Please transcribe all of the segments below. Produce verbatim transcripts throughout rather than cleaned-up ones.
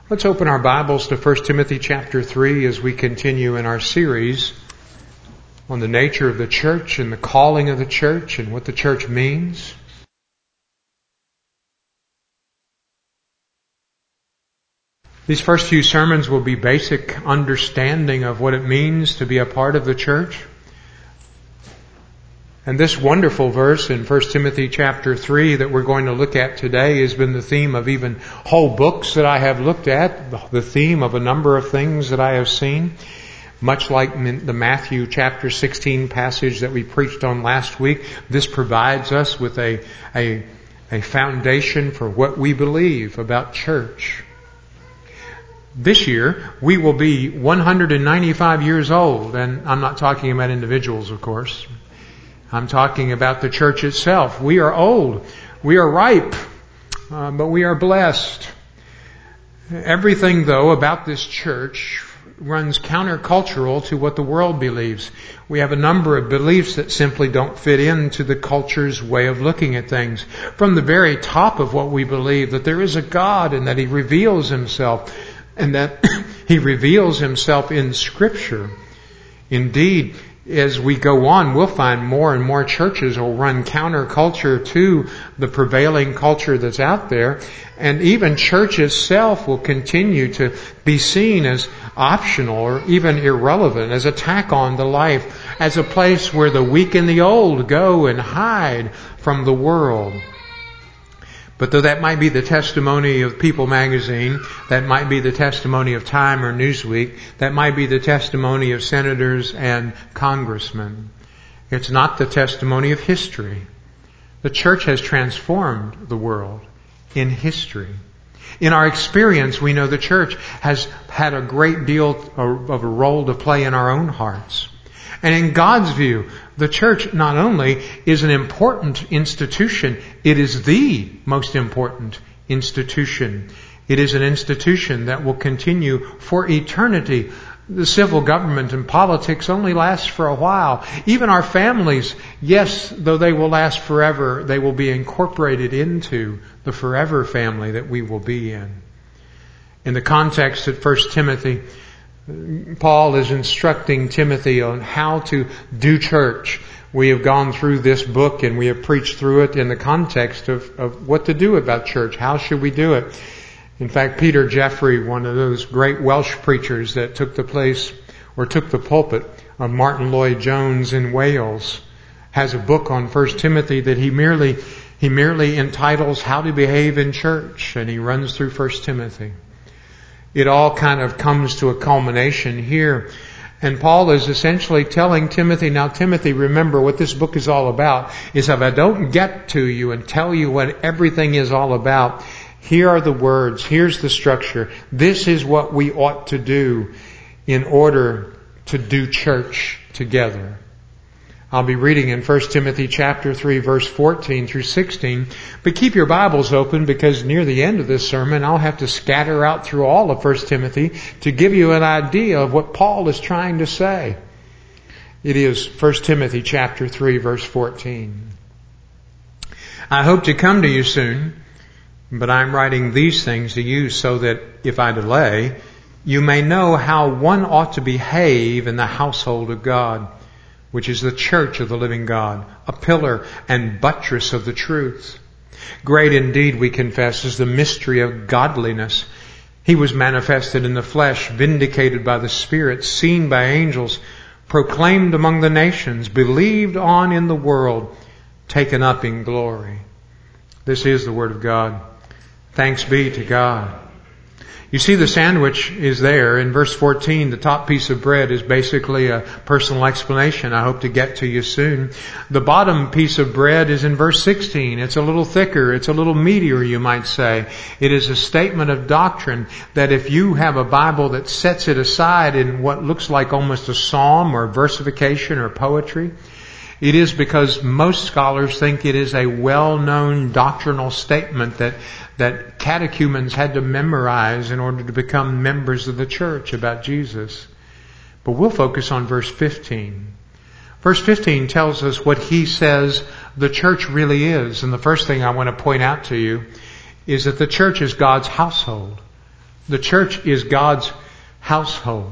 Let's open our Bibles to First Timothy chapter three as we continue in our series on the nature of the church and the calling of the church and what the church means. These first few sermons will be basic understanding of what it means to be a part of the church. And this wonderful verse in First Timothy chapter three that we're going to look at today has been the theme of even whole books that I have looked at, the theme of a number of things that I have seen. Much like the Matthew chapter sixteen passage that we preached on last week, this provides us with a, a, a foundation for what we believe about church. This year, we will be one hundred ninety-five years old, and I'm not talking about individuals, of course. I'm talking about the church itself. We are old. We are ripe. Uh, but we are blessed. Everything, though, about this church runs countercultural to what the world believes. We have a number of beliefs that simply don't fit into the culture's way of looking at things. From the very top of what we believe, that there is a God and that He reveals Himself, and that He reveals Himself in Scripture. Indeed, as we go on, we'll find more and more churches will run counterculture to the prevailing culture that's out there. And even church itself will continue to be seen as optional or even irrelevant, as a tack on to life, as a place where the weak and the old go and hide from the world. But though that might be the testimony of People magazine, that might be the testimony of Time or Newsweek, that might be the testimony of senators and congressmen, it's not the testimony of history. The church has transformed the world in history. In our experience, we know the church has had a great deal of a role to play in our own hearts. And in God's view, the church not only is an important institution, it is the most important institution. It is an institution that will continue for eternity. The civil government and politics only last for a while. Even our families, yes, though they will last forever, they will be incorporated into the forever family that we will be in. In the context of First Timothy, Paul is instructing Timothy on how to do church. We have gone through this book and we have preached through it in the context of, of what to do about church. How should we do it? In fact, Peter Jeffrey, one of those great Welsh preachers that took the place or took the pulpit of Martin Lloyd-Jones in Wales, has a book on First Timothy that he merely he merely entitles How to Behave in Church, and he runs through First Timothy. It all kind of comes to a culmination here. And Paul is essentially telling Timothy, now Timothy, remember what this book is all about is if I don't get to you and tell you what everything is all about, here are the words, here's the structure. This is what we ought to do in order to do church together. I'll be reading in First Timothy chapter three, verse fourteen through sixteen. But keep your Bibles open, because near the end of this sermon, I'll have to scatter out through all of First Timothy to give you an idea of what Paul is trying to say. It is First Timothy chapter three, verse fourteen. I hope to come to you soon, but I'm writing these things to you so that if I delay, you may know how one ought to behave in the household of God, which is the church of the living God, a pillar and buttress of the truth. Great indeed, we confess, is the mystery of godliness. He was manifested in the flesh, vindicated by the Spirit, seen by angels, proclaimed among the nations, believed on in the world, taken up in glory. This is the Word of God. Thanks be to God. You see, the sandwich is there. In verse fourteen, the top piece of bread is basically a personal explanation. I hope to get to you soon. The bottom piece of bread is in verse sixteen. It's a little thicker. It's a little meatier, you might say. It is a statement of doctrine that if you have a Bible that sets it aside in what looks like almost a psalm or versification or poetry, it is because most scholars think it is a well-known doctrinal statement that that catechumens had to memorize in order to become members of the church about Jesus. But we'll focus on verse fifteen. Verse fifteen tells us what he says the church really is. And the first thing I want to point out to you is that the church is God's household. The church is God's household.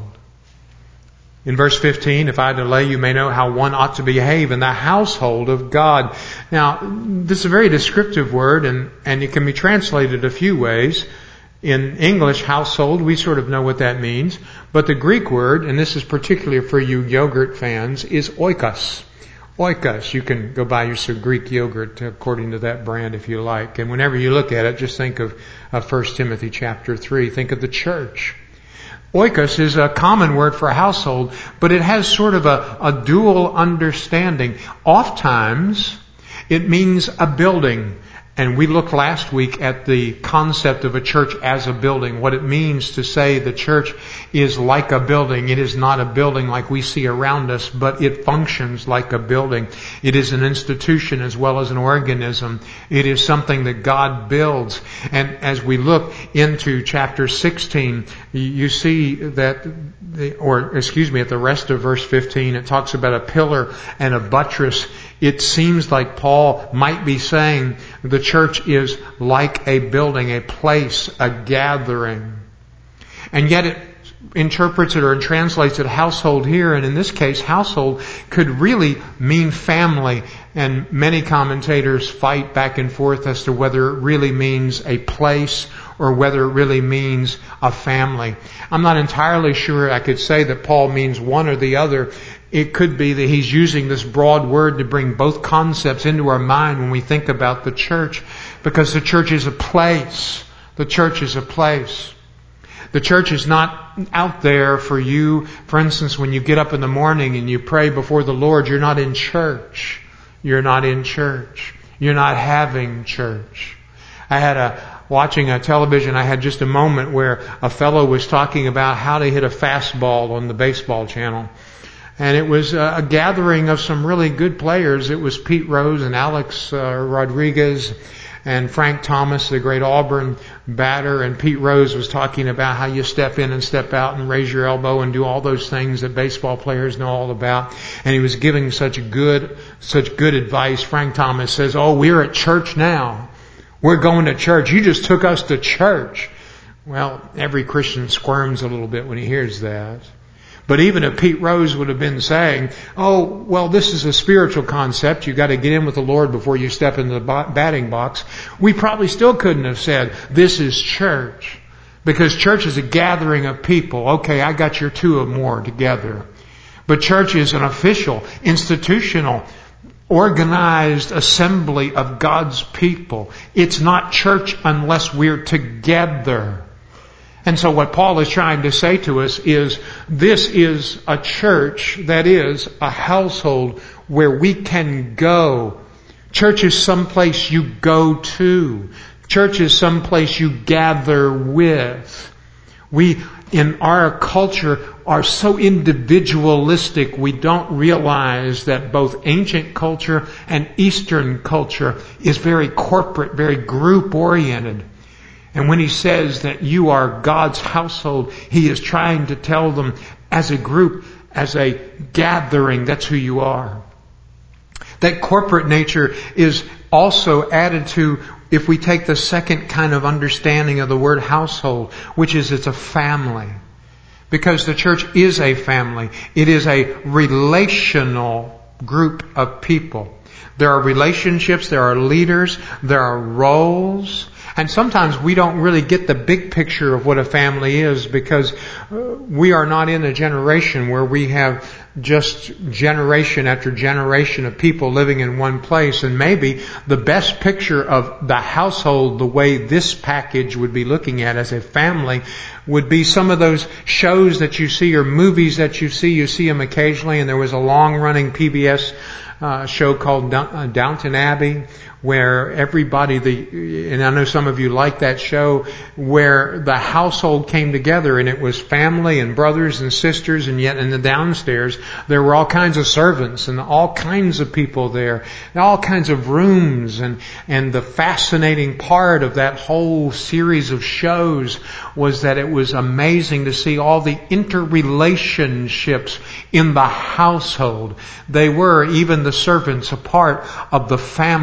In verse fifteen, if I delay, you may know how one ought to behave in the household of God. Now, this is a very descriptive word, and, and it can be translated a few ways. In English, household, we sort of know what that means. But the Greek word, and this is particularly for you yogurt fans, is oikos. Oikos. You can go buy you some Greek yogurt according to that brand if you like. And whenever you look at it, just think of, of First Timothy chapter three. Think of the church. Oikos is a common word for household, but it has sort of a, a dual understanding. Oftentimes, it means a building. And we looked last week at the concept of a church as a building, what it means to say the church is like a building. It is not a building like we see around us, but it functions like a building. It is an institution as well as an organism. It is something that God builds. And as we look into chapter sixteen, you see that, the, or excuse me, at the rest of verse fifteen, it talks about a pillar and a buttress. It seems like Paul might be saying the church is like a building, a place, a gathering. And yet it interprets it or translates it household here. And in this case, household could really mean family. And many commentators fight back and forth as to whether it really means a place or whether it really means a family. I'm not entirely sure I could say that Paul means one or the other. It could be that he's using this broad word to bring both concepts into our mind when we think about the church, because the church is a place. The church is a place. The church is not out there for you. For instance, when you get up in the morning and you pray before the Lord, you're not in church. You're not in church. You're not having church. I had a Watching a television, I had just a moment where a fellow was talking about how to hit a fastball on the baseball channel. And it was a gathering of some really good players. It was Pete Rose and Alex uh, Rodriguez and Frank Thomas, the great Auburn batter. And Pete Rose was talking about how you step in and step out and raise your elbow and do all those things that baseball players know all about. And he was giving such good, such good advice. Frank Thomas says, "Oh, we're at church now. We're going to church. You just took us to church." Well, every Christian squirms a little bit when he hears that. But even if Pete Rose would have been saying, "Oh, well, this is a spiritual concept. You've got to get in with the Lord before you step into the batting box," we probably still couldn't have said, "This is church." Because church is a gathering of people. Okay, I got your two or more together. But church is an official, institutional, organized assembly of God's people. It's not church unless we're together. And so what Paul is trying to say to us is, this is a church that is a household where we can go. Church is someplace you go to. Church is someplace you gather with. We, in our culture, are so individualistic, we don't realize that both ancient culture and Eastern culture is very corporate, very group-oriented. And when he says that you are God's household, he is trying to tell them as a group, as a gathering, that's who you are. That corporate nature is also added to if we take the second kind of understanding of the word household, which is it's a family. Because the church is a family. It is a relational group of people. There are relationships, there are leaders, there are roles. And sometimes we don't really get the big picture of what a family is because we are not in a generation where we have just generation after generation of people living in one place. And maybe the best picture of the household, the way this package would be looking at as a family, would be some of those shows that you see or movies that you see. You see them occasionally, and there was a long-running P B S uh, show called Downton Abbey, where everybody, the and I know some of you like that show, where the household came together and it was family and brothers and sisters, and yet in the downstairs there were all kinds of servants and all kinds of people there, and all kinds of rooms, and and the fascinating part of that whole series of shows was that it was amazing to see all the interrelationships in the household. They were, even the servants, a part of the family. There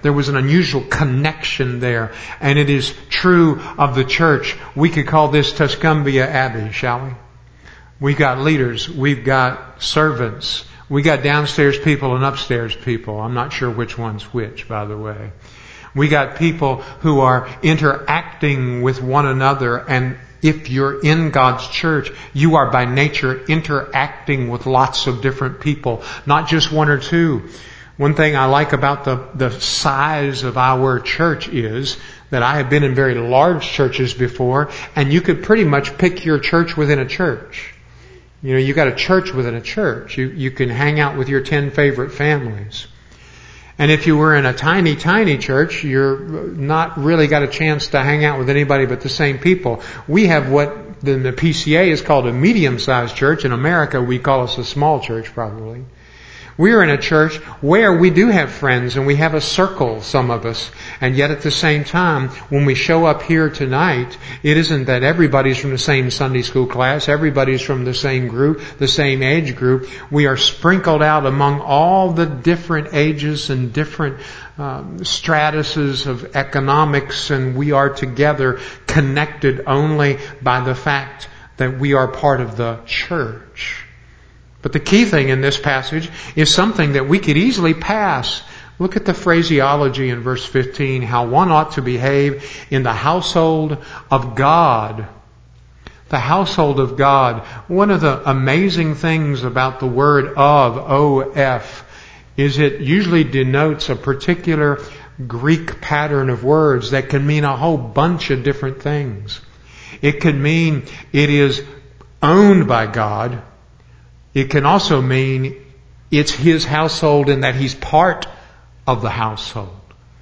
There was an unusual connection there. And it is true of the church. We could call this Tuscumbia Abbey, shall we? We've got leaders. We've got servants. We got downstairs people and upstairs people. I'm not sure which one's which, by the way. We got people who are interacting with one another, and if you're in God's church, you are by nature interacting with lots of different people, not just one or two. One thing I like about the, the size of our church is that I have been in very large churches before, and you could pretty much pick your church within a church. You know, you got a church within a church. You, you can hang out with your ten favorite families. And if you were in a tiny, tiny church, you're not really got a chance to hang out with anybody but the same people. We have what the, the P C A is called a medium-sized church. In America, we call us a small church, probably. We are in a church where we do have friends and we have a circle, some of us. And yet at the same time, when we show up here tonight, it isn't that everybody's from the same Sunday school class, everybody's from the same group, the same age group. We are sprinkled out among all the different ages and different um, stratuses of economics, and we are together connected only by the fact that we are part of the church. But the key thing in this passage is something that we could easily pass. Look at the phraseology in verse fifteen, how one ought to behave in the household of God. The household of God. One of the amazing things about the word of, O F, is it usually denotes a particular Greek pattern of words that can mean a whole bunch of different things. It could mean it is owned by God. It can also mean it's His household and that He's part of the household.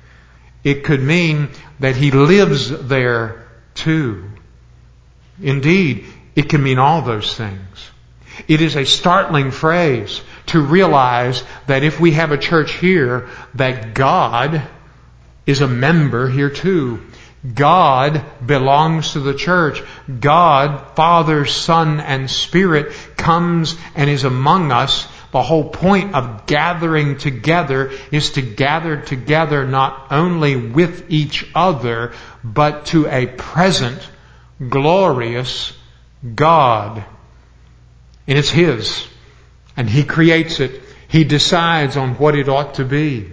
It could mean that He lives there too. Indeed, it can mean all those things. It is a startling phrase to realize that if we have a church here, that God is a member here too. God belongs to the church. God, Father, Son, and Spirit comes and is among us. The whole point of gathering together is to gather together not only with each other, but to a present, glorious God. And it's His. And He creates it. He decides on what it ought to be.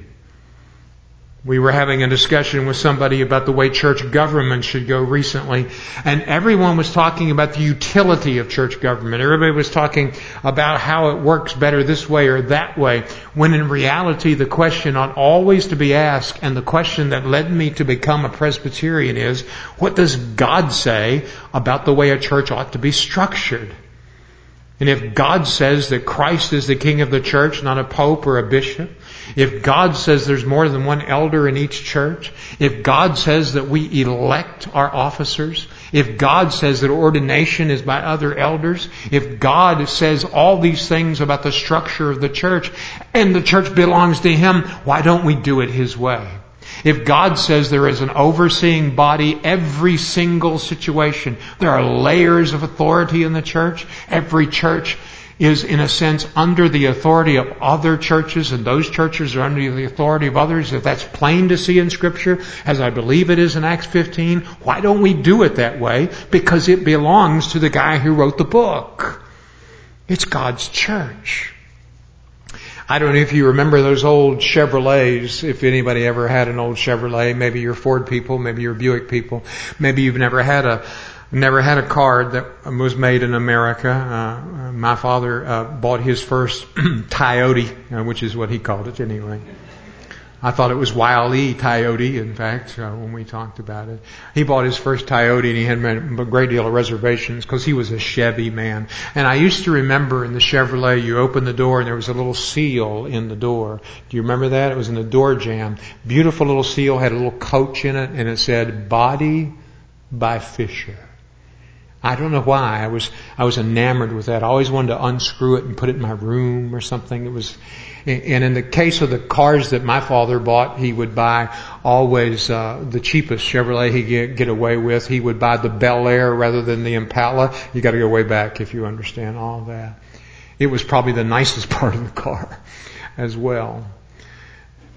We were having a discussion with somebody about the way church government should go recently, and everyone was talking about the utility of church government. Everybody was talking about how it works better this way or that way, when in reality the question ought always to be asked, and the question that led me to become a Presbyterian is, what does God say about the way a church ought to be structured? And if God says that Christ is the King of the church, not a pope or a bishop, if God says there's more than one elder in each church, if God says that we elect our officers, if God says that ordination is by other elders, if God says all these things about the structure of the church, and the church belongs to Him, why don't we do it His way? If God says there is an overseeing body every single situation, there are layers of authority in the church. Every church is, in a sense, under the authority of other churches, and those churches are under the authority of others. If that's plain to see in Scripture, as I believe it is in Acts fifteen, why don't we do it that way? Because it belongs to the guy who wrote the book. It's God's church. I don't know if you remember those old Chevrolets, if anybody ever had an old Chevrolet. Maybe you're Ford people, maybe you're Buick people. Maybe you've never had a never had a car that was made in America. Uh, my father uh, bought his first Toyota, uh, which is what he called it anyway. I thought it was Wile E. Coyote, in fact, uh, when we talked about it. He bought his first Toyota and he had made a great deal of reservations because he was a Chevy man. And I used to remember in the Chevrolet, you opened the door and there was a little seal in the door. Do you remember that? It was in the door jamb. Beautiful little seal, had a little coach in it, and it said, Body by Fisher. I don't know why. I was I was enamored with that. I always wanted to unscrew it and put it in my room or something. It was, and in the case of the cars that my father bought, he would buy always uh, the cheapest Chevrolet he could get away with. He would buy the Bel Air rather than the Impala. You got to go way back if you understand all of that. It was probably the nicest part of the car as well.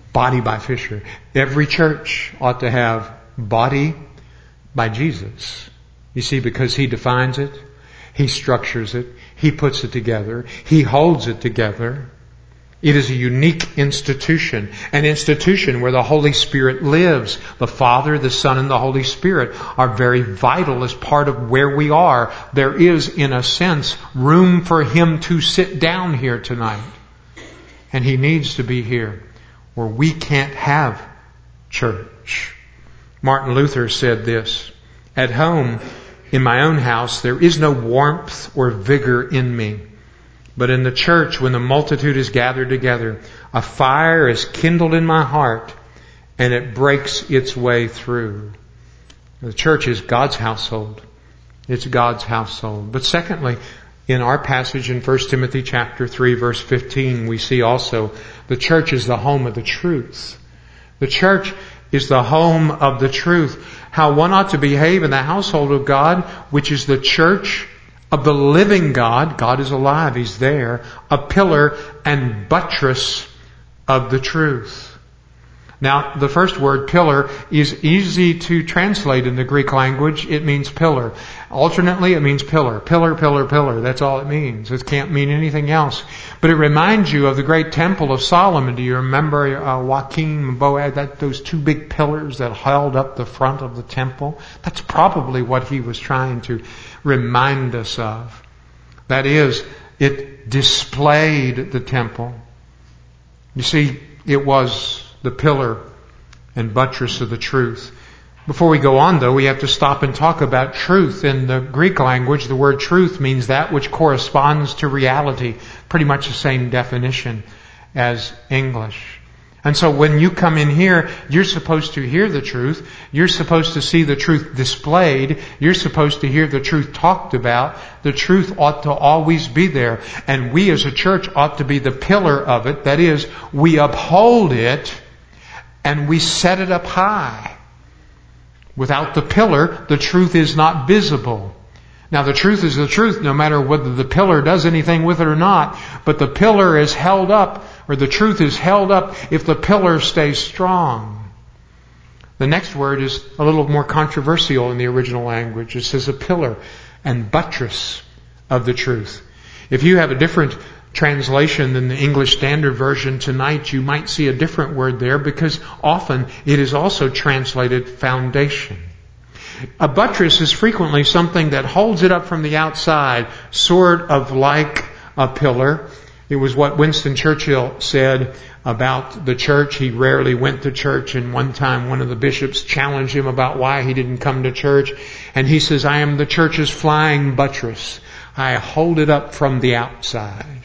body by Fisher. Every church ought to have body by Jesus. You see, because He defines it, He structures it, He puts it together, He holds it together. It is a unique institution, an institution where the Holy Spirit lives. The Father, the Son, and the Holy Spirit are very vital as part of where we are. There is, in a sense, room for Him to sit down here tonight. And He needs to be here, where we can't have church. Martin Luther said this, "At home, in my own house, there is no warmth or vigor in me. But in the church, when the multitude is gathered together, a fire is kindled in my heart, and it breaks its way through." The church is God's household. It's God's household. But secondly, in our passage in First Timothy chapter three, verse fifteen, we see also the church is the home of the truth. The church is the home of the truth. How one ought to behave in the household of God, which is the church of the living God. God is alive. He's there. A pillar and buttress of the truth. Now, the first word, pillar, is easy to translate in the Greek language. It means pillar. Alternately, it means pillar. Pillar, pillar, pillar. That's all it means. It can't mean anything else. But it reminds you of the great temple of Solomon. Do you remember uh, Joachim Boaz, that those two big pillars that held up the front of the temple? That's probably what he was trying to remind us of. That is, it displayed the temple. You see, it was the pillar and buttress of the truth. Before we go on, though, we have to stop and talk about truth. In the Greek language, the word truth means that which corresponds to reality. Pretty much the same definition as English. And so when you come in here, you're supposed to hear the truth. You're supposed to see the truth displayed. You're supposed to hear the truth talked about. The truth ought to always be there. And we as a church ought to be the pillar of it. That is, we uphold it and we set it up high. Without the pillar, the truth is not visible. Now, the truth is the truth no matter whether the pillar does anything with it or not. But the pillar is held up, or the truth is held up if the pillar stays strong. The next word is a little more controversial in the original language. It says a pillar and buttress of the truth. If you have a different translation than the English Standard Version tonight, you might see a different word there because often it is also translated foundation. A buttress is frequently something that holds it up from the outside, sort of like a pillar. It was what Winston Churchill said about the church. He rarely went to church, and one time one of the bishops challenged him about why he didn't come to church. And he says, "I am the church's flying buttress. I hold it up from the outside."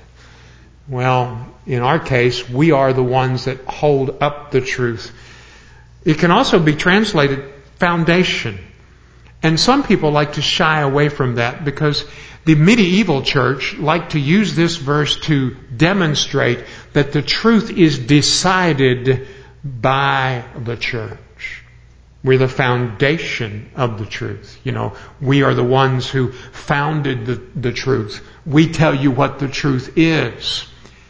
Well, in our case, we are the ones that hold up the truth. It can also be translated foundation. And some people like to shy away from that because the medieval church liked to use this verse to demonstrate that the truth is decided by the church. We're the foundation of the truth. You know, we are the ones who founded the, the truth. We tell you what the truth is.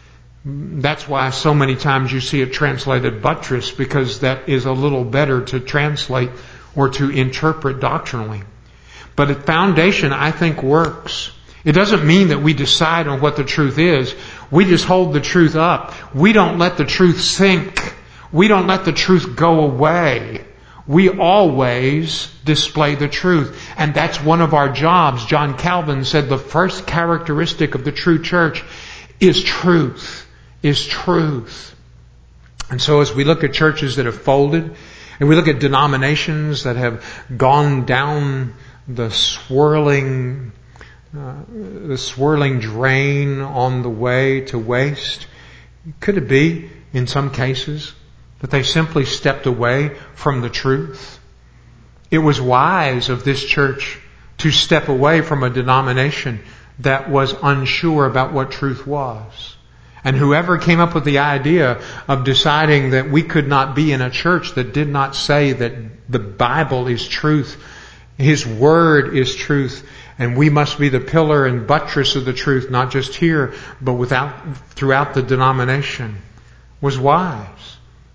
That's why so many times you see it translated buttress, because that is a little better to translate or to interpret doctrinally. But a foundation, I think, works. It doesn't mean that we decide on what the truth is. We just hold the truth up. We don't let the truth sink. We don't let the truth go away. We always display the truth. And that's one of our jobs. John Calvin said the first characteristic of the true church is truth. Is truth. And so as we look at churches that have folded, and we look at denominations that have gone down the swirling, uh, the swirling drain on the way to waste, could it be, in some cases, that they simply stepped away from the truth? It was wise of this church to step away from a denomination that was unsure about what truth was. And whoever came up with the idea of deciding that we could not be in a church that did not say that the Bible is truth, His Word is truth, and we must be the pillar and buttress of the truth, not just here, but without, throughout the denomination, was wise.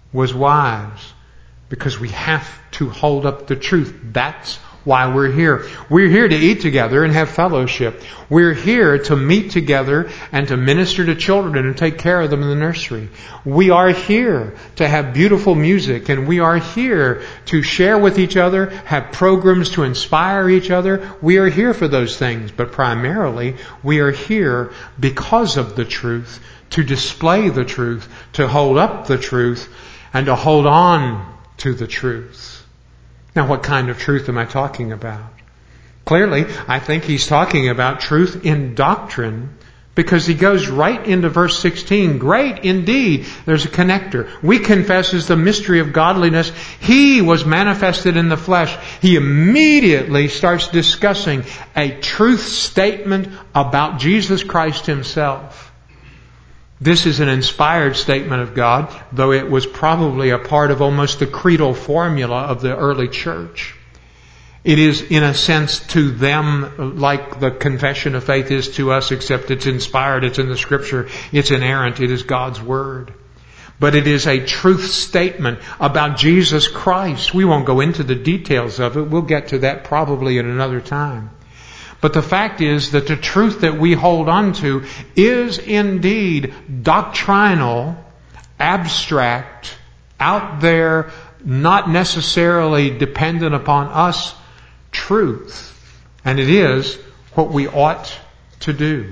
was wise, because we have to hold up the truth. That's why we're here. We're here to eat together and have fellowship. We're here to meet together and to minister to children and to take care of them in the nursery. We are here to have beautiful music, and we are here to share with each other, have programs to inspire each other. We are here for those things, but primarily we are here because of the truth, to display the truth, to hold up the truth, and to hold on to the truth. Now, what kind of truth am I talking about? Clearly, I think he's talking about truth in doctrine, because he goes right into verse sixteen. Great indeed. There's a connector. We confess is the mystery of godliness. He was manifested in the flesh. He immediately starts discussing a truth statement about Jesus Christ himself. This is an inspired statement of God, though it was probably a part of almost the creedal formula of the early church. It is, in a sense, to them like the confession of faith is to us, except it's inspired, it's in the Scripture, it's inerrant, it is God's Word. But it is a truth statement about Jesus Christ. We won't go into the details of it. We'll get to that probably at another time. But the fact is that the truth that we hold on to is indeed doctrinal, abstract, out there, not necessarily dependent upon us truth. And it is what we ought to do.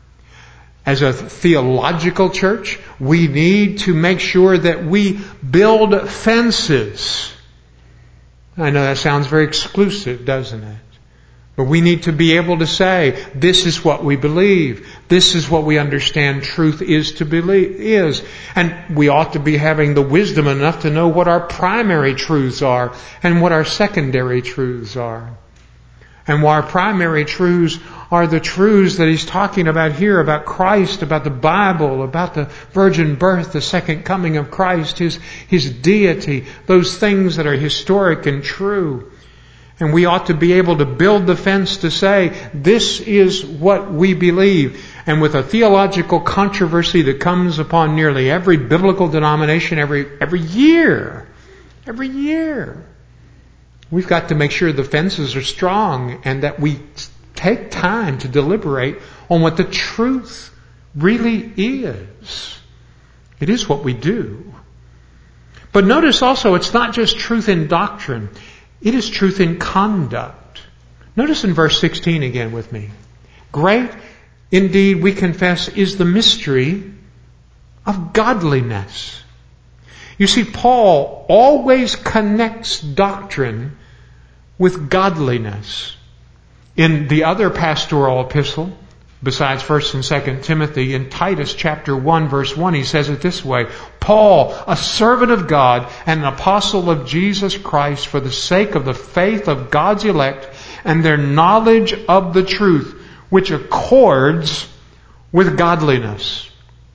As a theological church, we need to make sure that we build fences. I know that sounds very exclusive, doesn't it? But we need to be able to say, this is what we believe. This is what we understand truth is to believe is. And we ought to be having the wisdom enough to know what our primary truths are and what our secondary truths are. And while our primary truths are the truths that he's talking about here, about Christ, about the Bible, about the virgin birth, the second coming of Christ, His, His deity, those things that are historic and true. And we ought to be able to build the fence to say, this is what we believe. And with a theological controversy that comes upon nearly every biblical denomination every, every year, every year, we've got to make sure the fences are strong and that we take time to deliberate on what the truth really is. It is what we do. But notice also, it's not just truth in doctrine. It is truth in conduct. Notice in verse sixteen again with me. Great, indeed, we confess, is the mystery of godliness. You see, Paul always connects doctrine with godliness. In the other pastoral epistle, besides First and Second Timothy, in Titus chapter one, verse one, he says it this way: Paul, a servant of God and an apostle of Jesus Christ, for the sake of the faith of God's elect and their knowledge of the truth, which accords with godliness.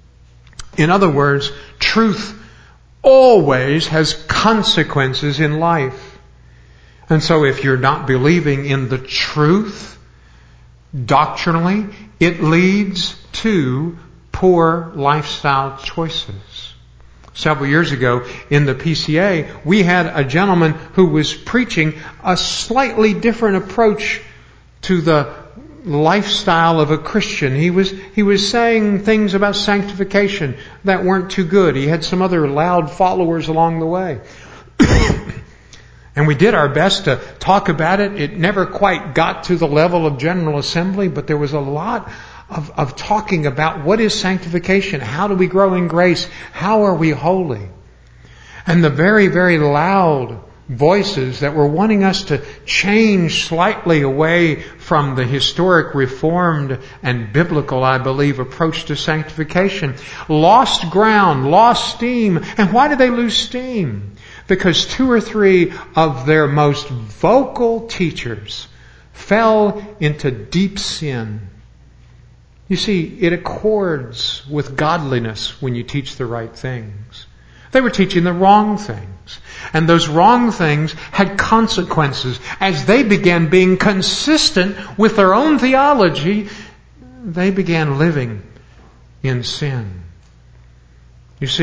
In other words, truth always has consequences in life. And so if you're not believing in the truth doctrinally, it leads to poor lifestyle choices. Several years ago in the P C A, we had a gentleman who was preaching a slightly different approach to the lifestyle of a Christian. He was, he was saying things about sanctification that weren't too good. He had some other loud followers along the way. And we did our best to talk about it. It never quite got to the level of General Assembly, but there was a lot of, of talking about what is sanctification, how do we grow in grace, how are we holy. And the very, very loud voices that were wanting us to change slightly away from the historic Reformed and biblical, I believe, approach to sanctification lost ground, lost steam. And why did they lose steam? Because two or three of their most vocal teachers fell into deep sin. You see, it accords with godliness when you teach the right things. They were teaching the wrong things. And those wrong things had consequences. As they began being consistent with their own theology, they began living in sin. You see,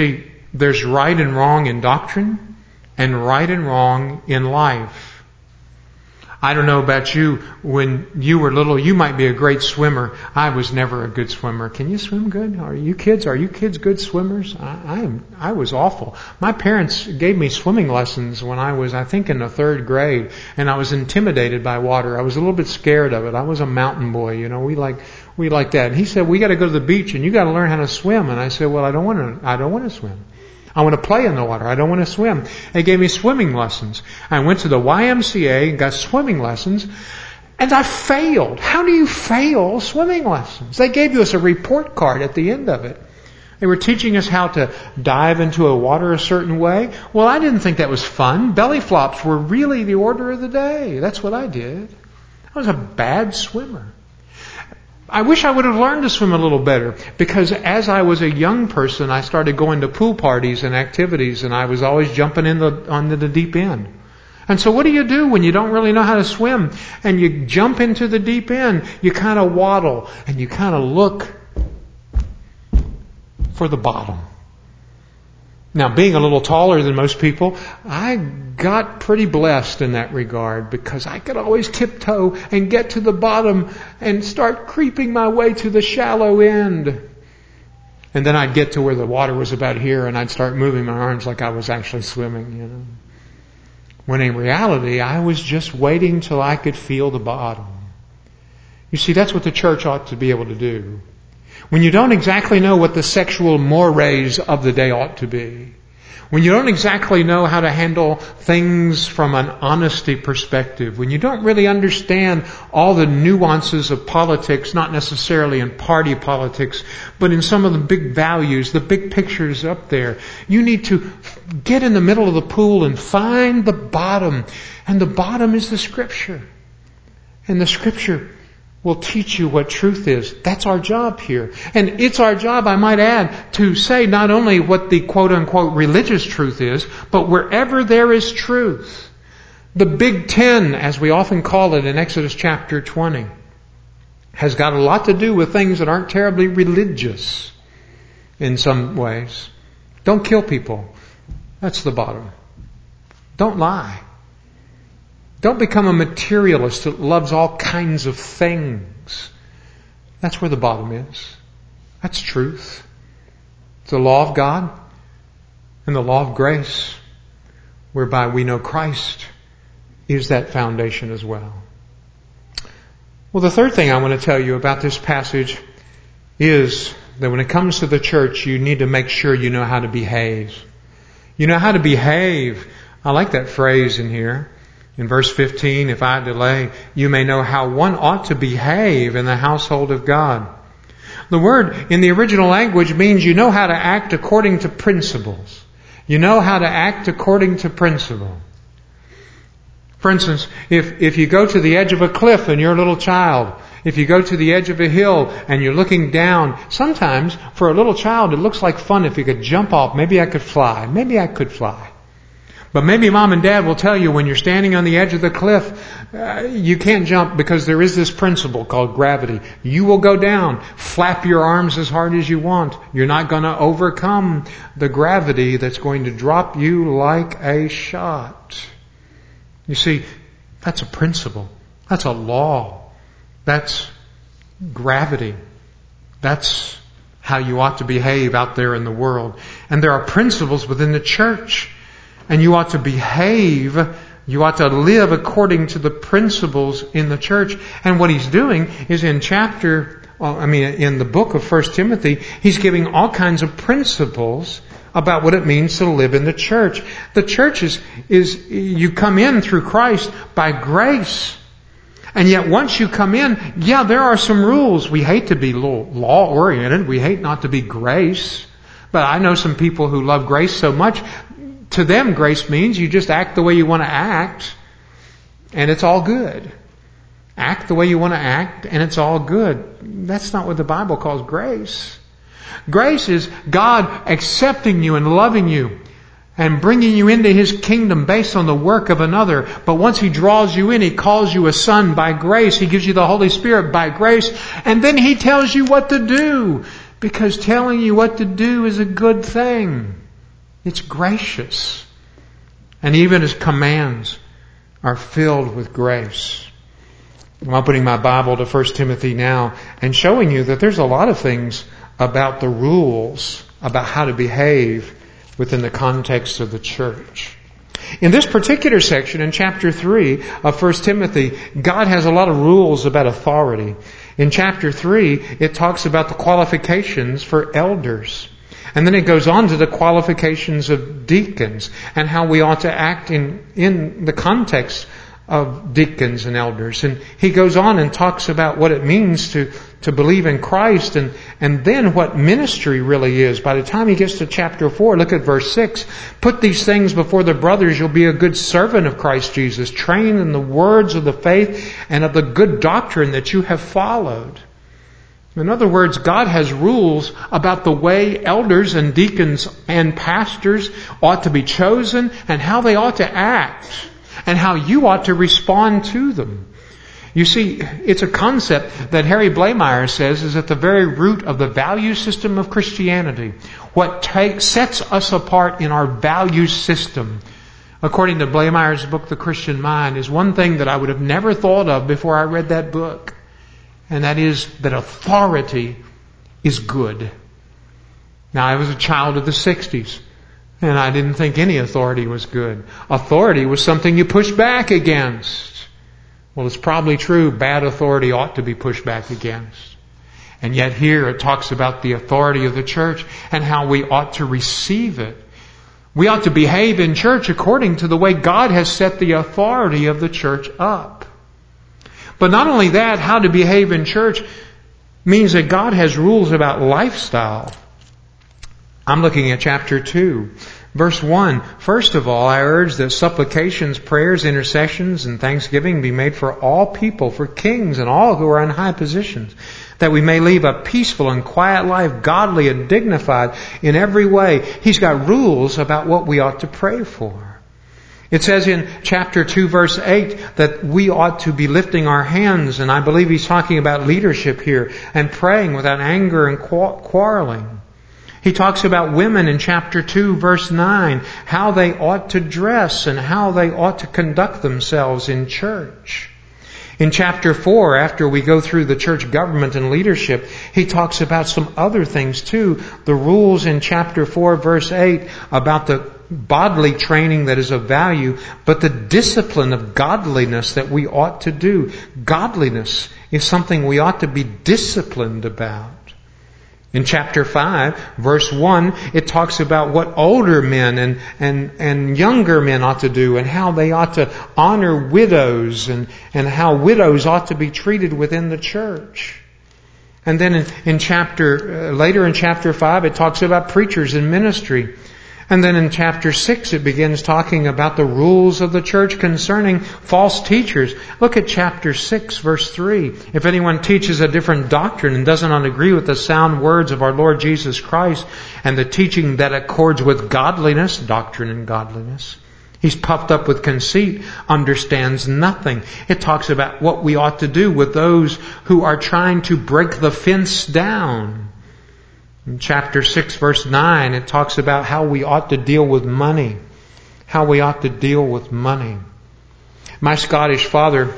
There's right and wrong in doctrine and right and wrong in life. I don't know about you. When you were little, you might be a great swimmer. I was never a good swimmer. Can you swim good? Are you kids? Are you kids good swimmers? I, I am. I was awful. My parents gave me swimming lessons when I was, I think, in the third grade, and I was intimidated by water. I was a little bit scared of it. I was a mountain boy. You know, we like we like that. And he said, "We got to go to the beach, and you got to learn how to swim." And I said, "Well, I don't want to. I don't want to swim. I want to play in the water. I don't want to swim." They gave me swimming lessons. I went to the Y M C A and got swimming lessons, and I failed. How do you fail swimming lessons? They gave us a report card at the end of it. They were teaching us how to dive into a water a certain way. Well, I didn't think that was fun. Belly flops were really the order of the day. That's what I did. I was a bad swimmer. I wish I would have learned to swim a little better, because as I was a young person, I started going to pool parties and activities, and I was always jumping in the onto the deep end. And so what do you do when you don't really know how to swim and you jump into the deep end? You kind of waddle and you kind of look for the bottom. Now, being a little taller than most people, I got pretty blessed in that regard, because I could always tiptoe and get to the bottom and start creeping my way to the shallow end. And then I'd get to where the water was about here, and I'd start moving my arms like I was actually swimming, you know. When in reality, I was just waiting till I could feel the bottom. You see, that's what the church ought to be able to do. When you don't exactly know what the sexual mores of the day ought to be, when you don't exactly know how to handle things from an honesty perspective, when you don't really understand all the nuances of politics, not necessarily in party politics, but in some of the big values, the big pictures up there, you need to get in the middle of the pool and find the bottom. And the bottom is the Scripture. And the Scripture will teach you what truth is. That's our job here. And it's our job, I might add, to say not only what the quote-unquote religious truth is, but wherever there is truth. The Big Ten, as we often call it in Exodus chapter twenty, has got a lot to do with things that aren't terribly religious in some ways. Don't kill people. That's the bottom. Don't lie. Don't become a materialist that loves all kinds of things. That's where the bottom is. That's truth. It's the law of God and the law of grace, whereby we know Christ is that foundation as well. Well, the third thing I want to tell you about this passage is that when it comes to the church, you need to make sure you know how to behave. You know how to behave. I like that phrase in here. In verse fifteen, if I delay, you may know how one ought to behave in the household of God. The word in the original language means you know how to act according to principles. You know how to act according to principle. For instance, if, if you go to the edge of a cliff and you're a little child, if you go to the edge of a hill and you're looking down, sometimes for a little child it looks like fun if you could jump off. Maybe I could fly. Maybe I could fly. But maybe mom and dad will tell you when you're standing on the edge of the cliff, uh, you can't jump because there is this principle called gravity. You will go down. Flap your arms as hard as you want. You're not going to overcome the gravity that's going to drop you like a shot. You see, that's a principle. That's a law. That's gravity. That's how you ought to behave out there in the world. And there are principles within the church. And you ought to behave, you ought to live according to the principles in the church. And what he's doing is in chapter, well, I mean, in the book of First Timothy, he's giving all kinds of principles about what it means to live in the church. The church is, is you come in through Christ by grace. And yet once you come in, yeah, there are some rules. We hate to be law-oriented. We hate not to be grace. But I know some people who love grace so much. To them, grace means you just act the way you want to act, and it's all good. Act the way you want to act, and it's all good. That's not what the Bible calls grace. Grace is God accepting you and loving you and bringing you into His kingdom based on the work of another. But once He draws you in, He calls you a son by grace. He gives you the Holy Spirit by grace, and then He tells you what to do, because telling you what to do is a good thing. It's gracious. And even His commands are filled with grace. I'm opening my Bible to First Timothy now and showing you that there's a lot of things about the rules, about how to behave within the context of the church. In this particular section, in chapter three of First Timothy, God has a lot of rules about authority. In chapter three, it talks about the qualifications for elders. And then it goes on to the qualifications of deacons and how we ought to act in, in the context of deacons and elders. And he goes on and talks about what it means to, to believe in Christ and, and then what ministry really is. By the time he gets to chapter four, look at verse six. Put these things before the brothers, you'll be a good servant of Christ Jesus, trained in the words of the faith and of the good doctrine that you have followed. In other words, God has rules about the way elders and deacons and pastors ought to be chosen and how they ought to act and how you ought to respond to them. You see, it's a concept that Harry Blameyer says is at the very root of the value system of Christianity. What takes, sets us apart in our value system, according to Blameyer's book, The Christian Mind, is one thing that I would have never thought of before I read that book. And that is that authority is good. Now, I was a child of the sixties, and I didn't think any authority was good. Authority was something you push back against. Well, it's probably true, bad authority ought to be pushed back against. And yet here it talks about the authority of the church and how we ought to receive it. We ought to behave in church according to the way God has set the authority of the church up. But not only that, how to behave in church means that God has rules about lifestyle. I'm looking at chapter two, verse one. First of all, I urge that supplications, prayers, intercessions, and thanksgiving be made for all people, for kings and all who are in high positions, that we may lead a peaceful and quiet life, godly and dignified in every way. He's got rules about what we ought to pray for. It says in chapter two, verse eight, that we ought to be lifting our hands, and I believe he's talking about leadership here, and praying without anger and quarreling. He talks about women in chapter two, verse nine, how they ought to dress and how they ought to conduct themselves in church. In chapter four, after we go through the church government and leadership, he talks about some other things too. The rules in chapter four, verse eight, about the bodily training that is of value, but the discipline of godliness that we ought to do. Godliness is something we ought to be disciplined about. In chapter five, verse one, it talks about what older men and, and, and younger men ought to do and how they ought to honor widows and, and how widows ought to be treated within the church. And then in, in chapter, uh, later in chapter five, it talks about preachers and ministry. And then in chapter six, it begins talking about the rules of the church concerning false teachers. Look at chapter six, verse three. If anyone teaches a different doctrine and does not agree with the sound words of our Lord Jesus Christ and the teaching that accords with godliness, doctrine and godliness, he's puffed up with conceit, understands nothing. It talks about what we ought to do with those who are trying to break the fence down. In chapter six, verse nine, it talks about how we ought to deal with money. How we ought to deal with money. My Scottish father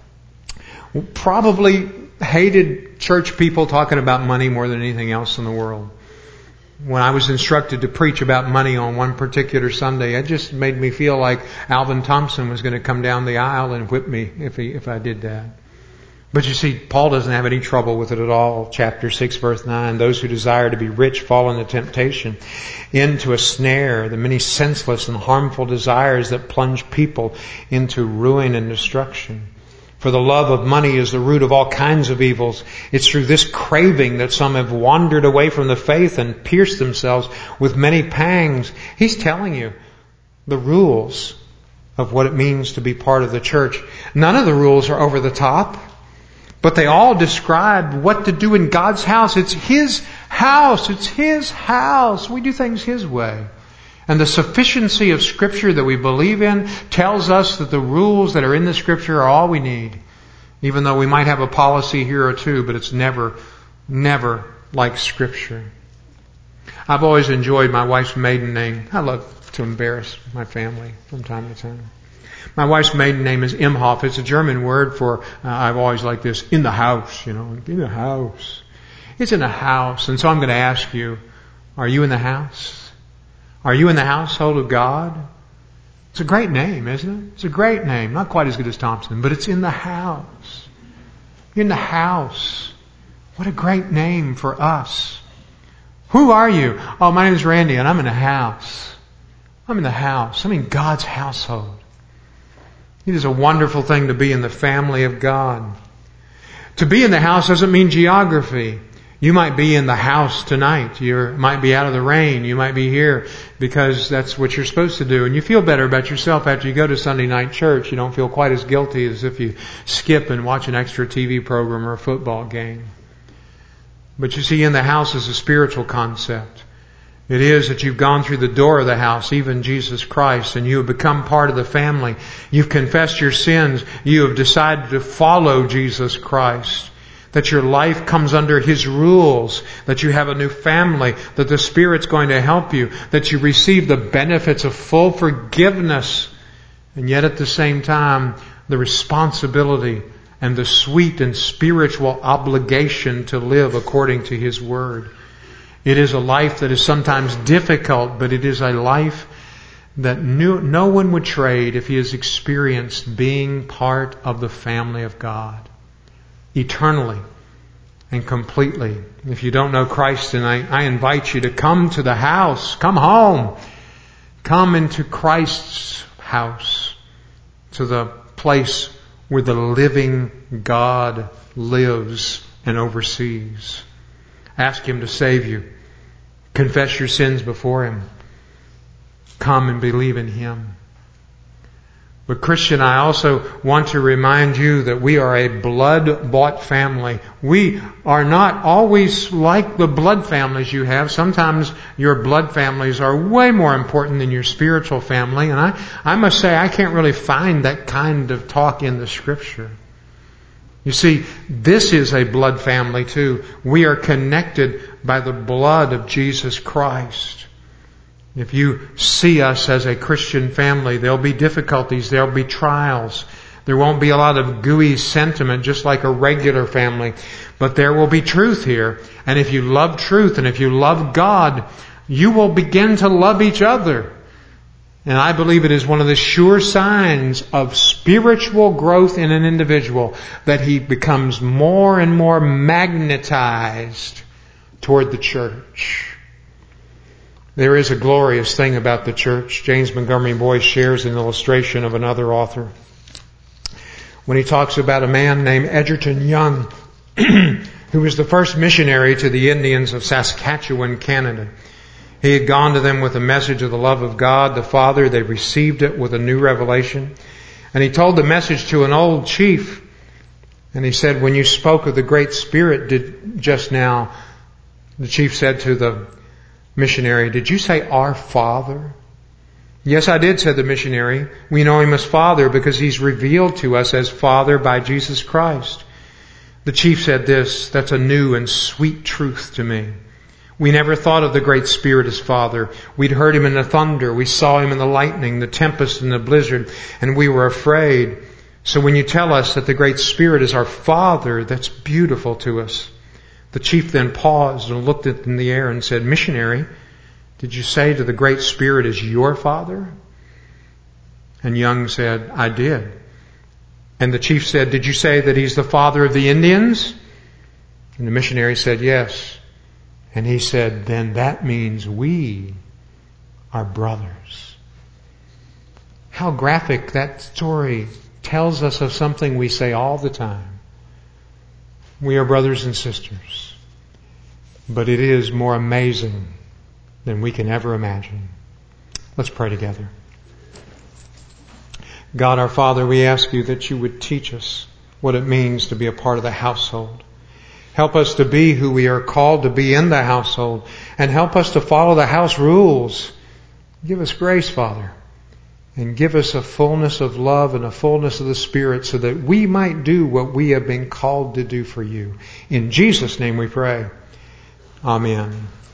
probably hated church people talking about money more than anything else in the world. When I was instructed to preach about money on one particular Sunday, it just made me feel like Alvin Thompson was going to come down the aisle and whip me if he, if I did that. But you see, Paul doesn't have any trouble with it at all. Chapter six, verse nine, those who desire to be rich fall into temptation, into a snare, the many senseless and harmful desires that plunge people into ruin and destruction. For the love of money is the root of all kinds of evils. It's through this craving that some have wandered away from the faith and pierced themselves with many pangs. He's telling you the rules of what it means to be part of the church. None of the rules are over the top. But they all describe what to do in God's house. It's His house. It's His house. We do things His way. And the sufficiency of Scripture that we believe in tells us that the rules that are in the Scripture are all we need. Even though we might have a policy here or two, but it's never, never like Scripture. I've always enjoyed my wife's maiden name. I love to embarrass my family from time to time. My wife's maiden name is Imhoff. It's a German word for, uh, I've always liked this, in the house, you know, in the house. It's in the house. And so I'm going to ask you, are you in the house? Are you in the household of God? It's a great name, isn't it? It's a great name. Not quite as good as Thompson, but it's in the house. You're in the house. What a great name for us. Who are you? Oh, my name is Randy and I'm in the house. I'm in the house. I'm in God's household. It is a wonderful thing to be in the family of God. To be in the house doesn't mean geography. You might be in the house tonight. You might be out of the rain. You might be here because that's what you're supposed to do. And you feel better about yourself after you go to Sunday night church. You don't feel quite as guilty as if you skip and watch an extra T V program or a football game. But you see, in the house is a spiritual concept. It is that you've gone through the door of the house, even Jesus Christ, and you have become part of the family. You've confessed your sins. You have decided to follow Jesus Christ. That your life comes under His rules. That you have a new family. That the Spirit's going to help you. That you receive the benefits of full forgiveness. And yet at the same time, the responsibility and the sweet and spiritual obligation to live according to His Word. It is a life that is sometimes difficult, but it is a life that no one would trade if he has experienced being part of the family of God. Eternally and completely. If you don't know Christ tonight, I invite you to come to the house. Come home. Come into Christ's house. To the place where the living God lives and oversees. Ask Him to save you. Confess your sins before Him. Come and believe in Him. But Christian, I also want to remind you that we are a blood-bought family. We are not always like the blood families you have. Sometimes your blood families are way more important than your spiritual family. And I, I must say, I can't really find that kind of talk in the Scripture. You see, this is a blood family too. We are connected by the blood of Jesus Christ. If you see us as a Christian family, there'll be difficulties, there'll be trials. There won't be a lot of gooey sentiment just like a regular family. But there will be truth here. And if you love truth and if you love God, you will begin to love each other. And I believe it is one of the sure signs of spiritual growth in an individual that he becomes more and more magnetized toward the church. There is a glorious thing about the church. James Montgomery Boyce shares an illustration of another author when he talks about a man named Egerton Young who was the first missionary to the Indians of Saskatchewan, Canada. He had gone to them with a message of the love of God, the Father. They received it with a new revelation. And he told the message to an old chief. And he said, when you spoke of the Great Spirit did just now, the chief said to the missionary, did you say our Father? Yes, I did, said the missionary. We know Him as Father because He's revealed to us as Father by Jesus Christ. The chief said this, that's a new and sweet truth to me. We never thought of the Great Spirit as Father. We'd heard Him in the thunder. We saw Him in the lightning, the tempest, and the blizzard, and we were afraid. So when you tell us that the Great Spirit is our Father, that's beautiful to us. The chief then paused and looked in the air and said, missionary, did you say to the Great Spirit is your Father? And Young said, I did. And the chief said, did you say that He's the Father of the Indians? And the missionary said, yes. And he said, then that means we are brothers. How graphic that story tells us of something we say all the time. We are brothers and sisters. But it is more amazing than we can ever imagine. Let's pray together. God our Father, we ask You that You would teach us what it means to be a part of the household. Help us to be who we are called to be in the household. And help us to follow the house rules. Give us grace, Father. And give us a fullness of love and a fullness of the Spirit so that we might do what we have been called to do for You. In Jesus' name we pray. Amen.